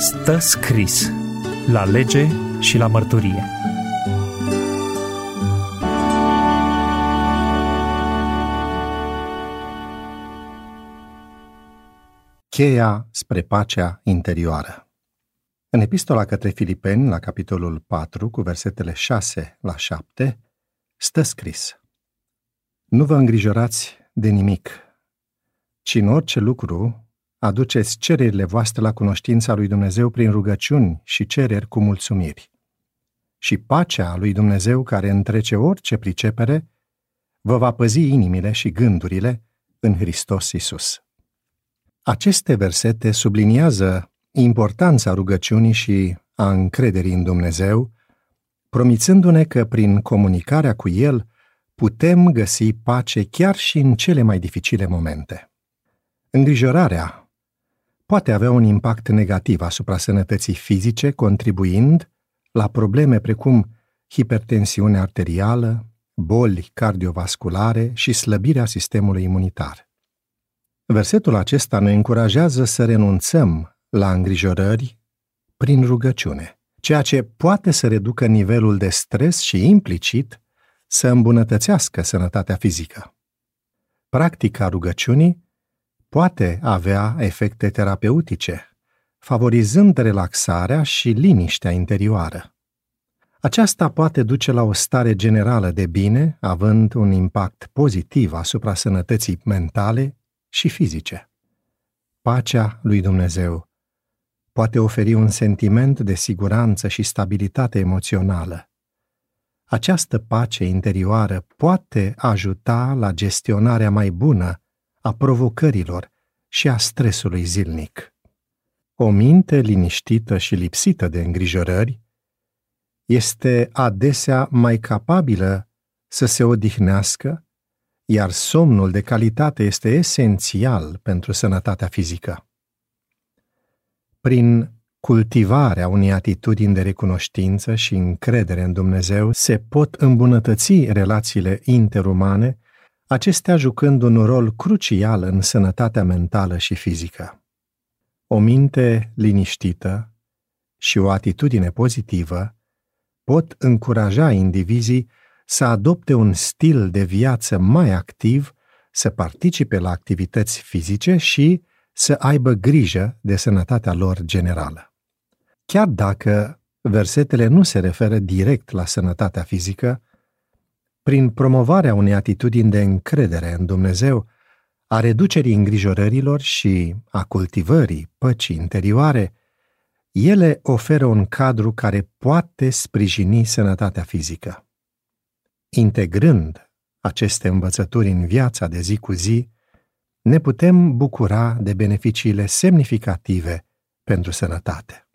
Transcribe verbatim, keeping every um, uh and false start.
Stă scris la lege și la mărturie. Cheia spre pacea interioară. În epistola către Filipeni, la capitolul patru, cu versetele șase la șapte, stă scris: Nu vă îngrijorați de nimic, ci în orice lucru aduceți cererile voastre la cunoștința lui Dumnezeu prin rugăciuni și cereri cu mulțumiri. Și pacea lui Dumnezeu, care întrece orice pricepere, vă va păzi inimile și gândurile în Hristos Iisus. Aceste versete subliniază importanța rugăciunii și a încrederii în Dumnezeu, promițându-ne că prin comunicarea cu El putem găsi pace chiar și în cele mai dificile momente. Îngrijorarea poate avea un impact negativ asupra sănătății fizice, contribuind la probleme precum hipertensiune arterială, boli cardiovasculare și slăbirea sistemului imunitar. Versetul acesta ne încurajează să renunțăm la îngrijorări prin rugăciune, ceea ce poate să reducă nivelul de stres și, implicit, să îmbunătățească sănătatea fizică. Practica rugăciunii poate avea efecte terapeutice, favorizând relaxarea și liniștea interioară. Aceasta poate duce la o stare generală de bine, având un impact pozitiv asupra sănătății mentale și fizice. Pacea lui Dumnezeu poate oferi un sentiment de siguranță și stabilitate emoțională. Această pace interioară poate ajuta la gestionarea mai bună a provocărilor și a stresului zilnic. O minte liniștită și lipsită de îngrijorări este adesea mai capabilă să se odihnească, iar somnul de calitate este esențial pentru sănătatea fizică. Prin cultivarea unei atitudini de recunoștință și încredere în Dumnezeu se pot îmbunătăți relațiile interumane, acestea jucând un rol crucial în sănătatea mentală și fizică. O minte liniștită și o atitudine pozitivă pot încuraja indivizii să adopte un stil de viață mai activ, să participe la activități fizice și să aibă grijă de sănătatea lor generală. Chiar dacă versetele nu se referă direct la sănătatea fizică, prin promovarea unei atitudini de încredere în Dumnezeu, a reducerii îngrijorărilor și a cultivării păcii interioare, ele oferă un cadru care poate sprijini sănătatea fizică. Integrând aceste învățături în viața de zi cu zi, ne putem bucura de beneficiile semnificative pentru sănătate.